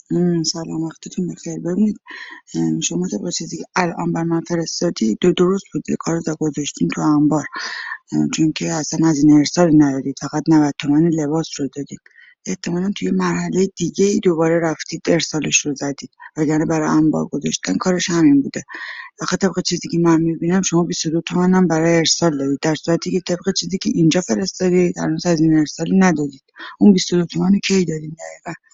سلام وقتتون بخیر. ببینید شما طبق چیزی که الان بر من فرستادی درست بود، یه کار رو گذاشتین تو انبار. چون که اصلا هزینه ارسالی ندادید، فقط 90 تومن لباس رو دادید. احتمالا توی مرحله دیگه ای دوباره رفتید ارسالش رو زدید، وگرنه برای انبار گذاشتن کارش همین بوده. آخه طبق چیزی که من میبینم شما 22 تومن هم برای ارسال دادید، در صورتی که طبق چیزی که اینجا فرستادید هنوز هزینه ارسالی ندادید. اون 22 تومن رو کی دادید دقیقا؟